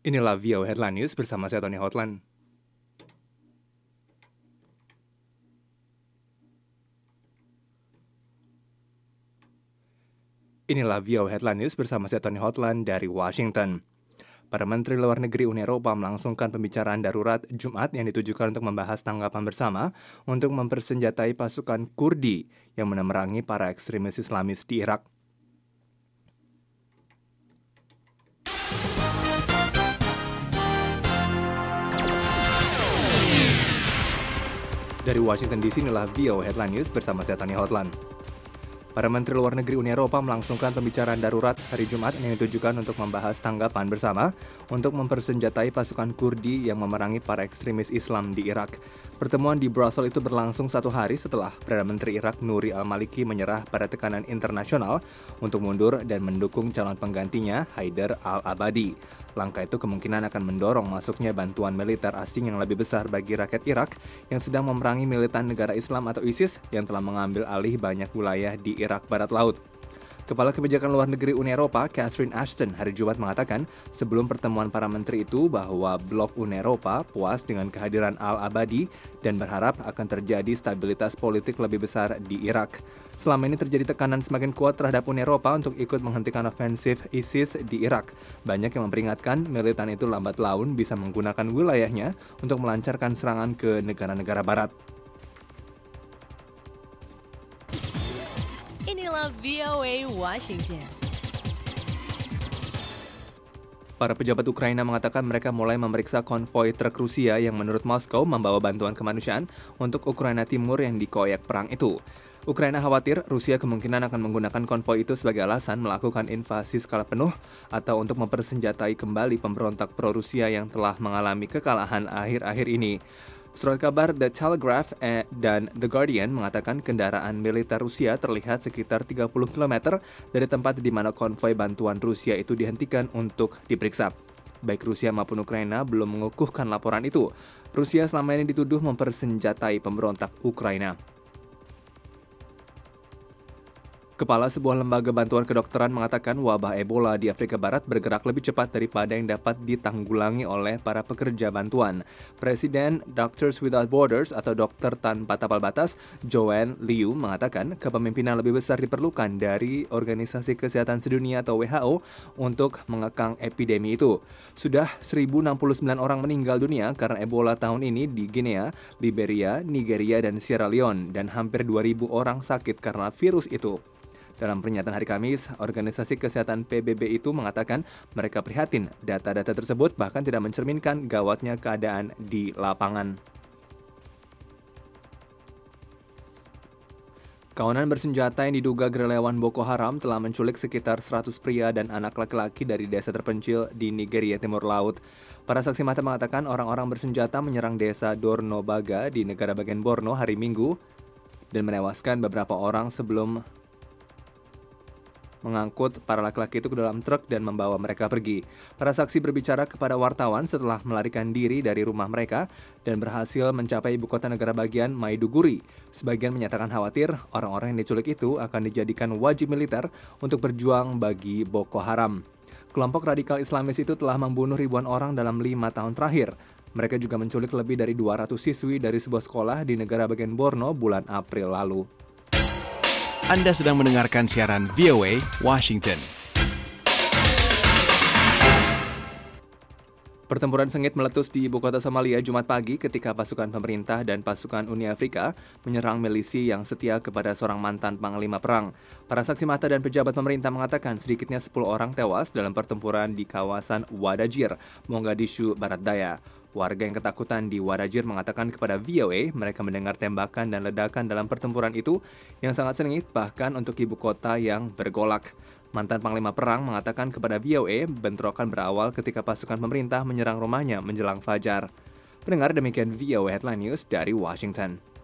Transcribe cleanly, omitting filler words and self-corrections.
Inilah VOA Headline News bersama saya Tony Hotline. Inilah VOA Headline News bersama saya Tony Hotline dari Washington. Para Menteri Luar Negeri Uni Eropa melangsungkan pembicaraan darurat Jumat yang ditujukan untuk membahas tanggapan bersama untuk mempersenjatai pasukan Kurdi yang memerangi para ekstremis Islamis di Irak. Dari Washington DC, inilah VOA Headline News bersama saya Tony Hotline. Para Menteri Luar Negeri Uni Eropa melangsungkan pembicaraan darurat hari Jumat yang ditujukan untuk membahas tanggapan bersama untuk mempersenjatai pasukan Kurdi yang memerangi para ekstremis Islam di Irak. Pertemuan di Brussels itu berlangsung 1 hari setelah Perdana Menteri Irak Nouri al-Maliki menyerah pada tekanan internasional untuk mundur dan mendukung calon penggantinya Haider al-Abadi. Langkah itu kemungkinan akan mendorong masuknya bantuan militer asing yang lebih besar bagi rakyat Irak yang sedang memerangi militan negara Islam atau ISIS yang telah mengambil alih banyak wilayah di Irak Barat Laut. Kepala Kebijakan Luar Negeri Uni Eropa, Catherine Ashton, hari Jumat mengatakan sebelum pertemuan para menteri itu bahwa blok Uni Eropa puas dengan kehadiran al-Abadi dan berharap akan terjadi stabilitas politik lebih besar di Irak. Selama ini terjadi tekanan semakin kuat terhadap Uni Eropa untuk ikut menghentikan ofensif ISIS di Irak. Banyak yang memperingatkan militan itu lambat laun bisa menggunakan wilayahnya untuk melancarkan serangan ke negara-negara barat. Inilah VOA Washington. Para pejabat Ukraina mengatakan mereka mulai memeriksa konvoi truk Rusia yang menurut Moskow membawa bantuan kemanusiaan untuk Ukraina Timur yang dikoyak perang itu. Ukraina khawatir Rusia kemungkinan akan menggunakan konvoi itu sebagai alasan melakukan invasi skala penuh atau untuk mempersenjatai kembali pemberontak pro-Rusia yang telah mengalami kekalahan akhir-akhir ini. Surat kabar The Telegraph dan The Guardian mengatakan kendaraan militer Rusia terlihat sekitar 30 km dari tempat di mana konvoi bantuan Rusia itu dihentikan untuk diperiksa. Baik Rusia maupun Ukraina belum mengukuhkan laporan itu. Rusia selama ini dituduh mempersenjatai pemberontak Ukraina. Kepala sebuah lembaga bantuan kedokteran mengatakan wabah Ebola di Afrika Barat bergerak lebih cepat daripada yang dapat ditanggulangi oleh para pekerja bantuan. Presiden Doctors Without Borders atau Dokter Tanpa Tapal Batas, Joanne Liu, mengatakan kepemimpinan lebih besar diperlukan dari Organisasi Kesehatan Sedunia atau WHO untuk mengekang epidemi itu. Sudah 1.069 orang meninggal dunia karena Ebola tahun ini di Guinea, Liberia, Nigeria, dan Sierra Leone, dan hampir 2.000 orang sakit karena virus itu. Dalam pernyataan hari Kamis, Organisasi Kesehatan PBB itu mengatakan mereka prihatin data-data tersebut bahkan tidak mencerminkan gawatnya keadaan di lapangan. Kawanan bersenjata yang diduga gerilyawan Boko Haram telah menculik sekitar 100 pria dan anak laki-laki dari desa terpencil di Nigeria Timur Laut. Para saksi mata mengatakan orang-orang bersenjata menyerang desa Dornobaga di negara bagian Borno hari Minggu dan menewaskan beberapa orang sebelum mengangkut para laki-laki itu ke dalam truk dan membawa mereka pergi. Para saksi berbicara kepada wartawan setelah melarikan diri dari rumah mereka dan berhasil mencapai ibu kota negara bagian Maiduguri. Sebagian menyatakan khawatir orang-orang yang diculik itu akan dijadikan wajib militer untuk berjuang bagi Boko Haram. Kelompok radikal Islamis itu telah membunuh ribuan orang dalam 5 tahun terakhir. Mereka juga menculik lebih dari 200 siswi dari sebuah sekolah di negara bagian Borno bulan April lalu. Anda sedang mendengarkan siaran VOA Washington. Pertempuran sengit meletus di ibu kota Somalia Jumat pagi ketika pasukan pemerintah dan pasukan Uni Afrika menyerang milisi yang setia kepada seorang mantan panglima perang. Para saksi mata dan pejabat pemerintah mengatakan sedikitnya 10 orang tewas dalam pertempuran di kawasan Wadajir, Mogadishu, Barat Daya. Warga yang ketakutan di Wadajir mengatakan kepada VOA mereka mendengar tembakan dan ledakan dalam pertempuran itu yang sangat sengit bahkan untuk ibu kota yang bergolak. Mantan panglima perang mengatakan kepada VOA bentrokan berawal ketika pasukan pemerintah menyerang rumahnya menjelang fajar. Pendengar, demikian VOA Headline News dari Washington.